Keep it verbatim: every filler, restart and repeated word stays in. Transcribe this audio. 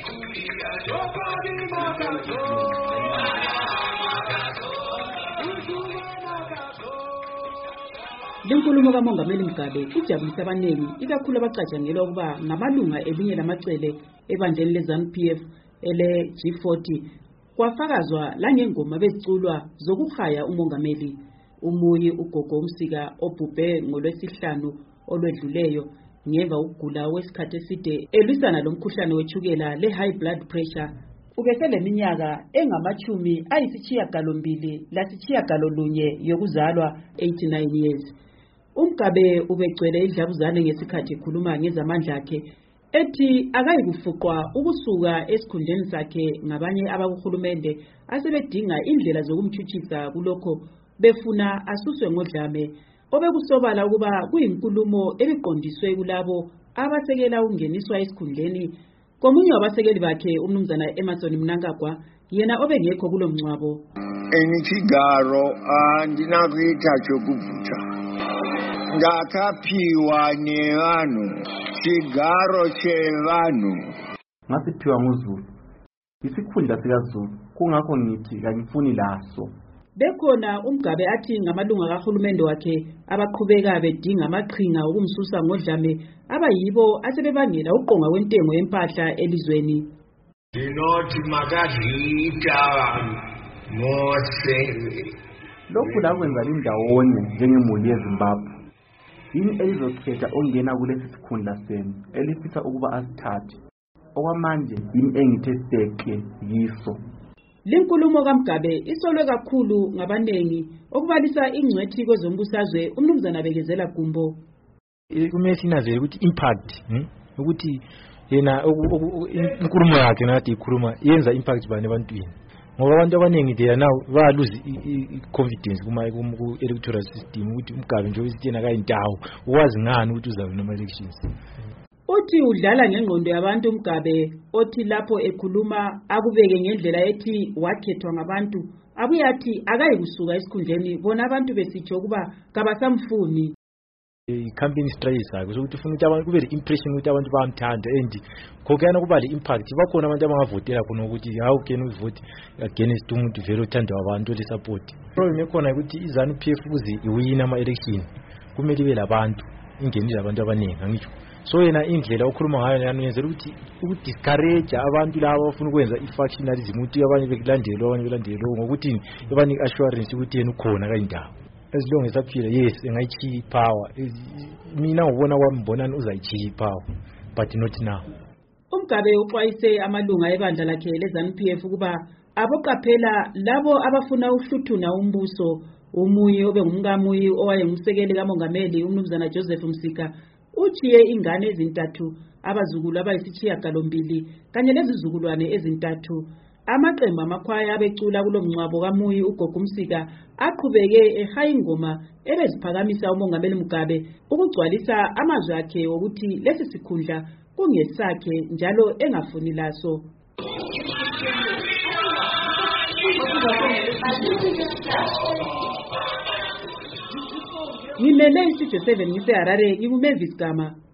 Lenkulumo kaMongameli Mugabe ijabulisa abaningi ikakhulu abacatshangelwa ukuba ngamalunga elinye lamacele ebandleni leZANU-P F ele G forty kwafakazwa langengoma beziculwa zokuhaya umongameli. Umuyi uGogo uMsika obhubhe ngolwesihlanu olwedluleyo ngemva ukugula wesikhathi eside elwisana lomkhuhlane wethukela le high blood pressure ubeseleminyaka engamachumi ayisishiyagalombili lasishiyagololunye yokuzalwa, eighty-nine years. uMgabe ubegcwele idlabuzane ngesikhathi ekhuluma ngezamandla akhe ethi akayikufuqwa ukusuka esikhundleni sakhe ngabanye abakuhulumende asebedinga indlela zokumthuthisa kulokho befuna asuswe ngodlame obekusobala ukuba kuyinkulumo ebiqondiswe kulabo abasekela ungeniswa esikhundleni komunye wabasekeli bakhe umnumzana Emmerson Mnangagwa yena obengekho kulomncwabo. Enichigaro andinakuita chokuvutha ndakaphiwa nevanhu chigaro chevanhu ngasiphiwa nguZulu isikhundla sikaZulu kungakho ngithi kangifuni laso. Bekhona uMgabe athi ngamalunga kahulumende wakhe abaqhubeka bedinga amaqhinga okumsusa ngodlame abayibo asebebangela uqonga kwentengo yempahla elizweni. Ndinothi makadlita mose lokhu lakwenza lindawonye njengemuli yeZimbabwe. Yini elizokhetha ongena kulesi sikhundla senu elifisa ukuba asithathe okwamanje yini engithe seke yiso. Lenkulumo kaMgabe isolwe kakhulu ngabanengi okubalisa ingcwethi kwezombusazwe umnumzana Bekezela Gumbo. Kumele sinazele ukuthi impact ukuthi yena inkulumo yakhe nathi ikhuluma yenza impact bani ebantwini ngoba abantu abanengi they now ba lose confidence kuma ku electoral system ukuthi uMgabe nje usitshena kayindawo ukwazi ngani ukuthi uzawina ama elections. Uthi udlala ngengqondo yabantu uMgabe othi lapho ekhuluma akubeke ngendlela ethi wakhethwa ngabantu abuye athi akayikusuka esikhundleni bona abantu besitsho kuba kabasamfuni. I-campaign strategy sakhe ukuthi ufuna ukuthi abantu kube le impression ukuthi abantu bayamthanda and khokana kuba le impact bakhona abantu abangavotela khona ukuthi how can we vote against umuntu vele othanda abantu le support. Problem ekhona ukuthi iZANU-P F ukuze iwina ama election kumele ibe labantu ingenile abantu abaningi ngisho. So yena indlela okhuluma ngayo yanenzela ukuthi ukudiscourage abantu laba abafuna ukwenza ifactionalism ukuthi abanye bekulandela abanye belandela ngokuthi abanye assurance ukuthi yena ukhona kayindawo. As long as aphila yes engayichi power mina ngibona kwambonani uzayichi power but not now. uMgabe uxwayise amalunga ebandla lakhe leZANU-P F ukuba aboqaphela labo abafuna uhluthuna umbuso. Umuyi obengumkamuyi owayengumsekeli kaMongameli umnumzana Joseph Msika uchiye ingane ezintathu abazukulu abayisishiyagalombili kanye lezizukulwane ezintathu. Amaqembu amakhwaya abecula kulomncwabo kamuyi uGogo uMsika aqhubeke ehaya ingoma ebeziphakamisa uMongameli Mugabe ukugcwalisa amazwi akhe ukuthi lesi sikhundla kungesakhe njalo engafuni laso. Ngimele isizwe seven ngise Harare ngikuMavis Gama.